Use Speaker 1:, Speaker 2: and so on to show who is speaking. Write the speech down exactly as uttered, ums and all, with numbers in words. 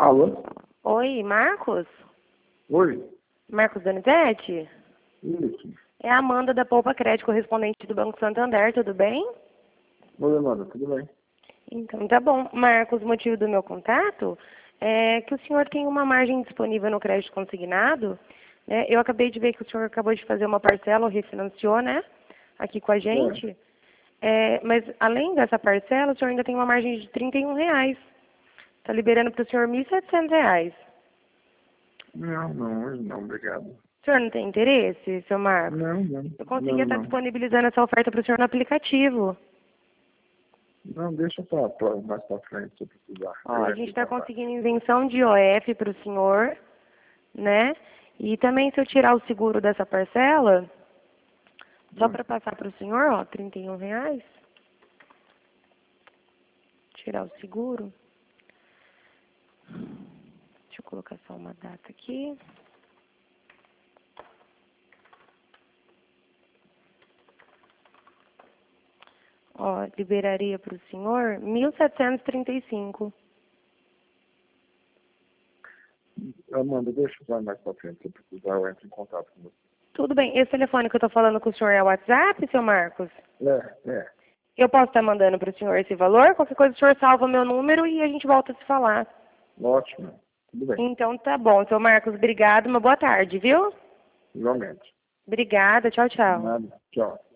Speaker 1: Alô?
Speaker 2: Oi, Marcos?
Speaker 1: Oi?
Speaker 2: Marcos Donizete?
Speaker 1: Isso.
Speaker 2: É a Amanda da Poupa Crédito, correspondente do Banco Santander, tudo bem?
Speaker 1: Oi, Amanda, tudo bem?
Speaker 2: Então tá bom. Marcos, o motivo do meu contato é que o senhor tem uma margem disponível no crédito consignado, né? Eu acabei de ver que o senhor acabou de fazer uma parcela, ou refinanciou, né? Aqui com a gente. É, mas além dessa parcela, o senhor ainda tem uma margem de trinta e um reais. Está liberando para o senhor mil e setecentos reais.
Speaker 1: Não, não, hoje não, obrigado.
Speaker 2: O senhor não tem interesse, seu Marcos?
Speaker 1: Não, não,
Speaker 2: Eu consegui
Speaker 1: não,
Speaker 2: estar
Speaker 1: não.
Speaker 2: disponibilizando essa oferta para o senhor no aplicativo.
Speaker 1: Não, deixa pra, pra, mais pra frente se eu precisar.
Speaker 2: Ó,
Speaker 1: Eu
Speaker 2: a
Speaker 1: entro
Speaker 2: gente
Speaker 1: em
Speaker 2: está
Speaker 1: contato.
Speaker 2: conseguindo isenção de O F para o senhor, né? E também se eu tirar o seguro dessa parcela, só
Speaker 1: Hum.
Speaker 2: para passar para o senhor, ó, trinta e um reais. Tirar o seguro. Deixa eu colocar só uma data aqui. Ó, liberaria para o senhor mil setecentos e trinta e cinco.
Speaker 1: Amanda, deixa pra mais pra frente se eu precisar, eu entro em contato com você.
Speaker 2: Tudo bem. Esse telefone que eu estou falando com o senhor é o WhatsApp, seu Marcos?
Speaker 1: É, é.
Speaker 2: Eu posso estar mandando para o senhor esse valor? Qualquer coisa o senhor salva o meu número e a gente volta a se falar.
Speaker 1: Ótimo. Tudo bem.
Speaker 2: Então tá bom, seu Marcos, obrigado, uma boa tarde, viu?
Speaker 1: Igualmente.
Speaker 2: Obrigada, tchau, tchau.
Speaker 1: Nada. Tchau.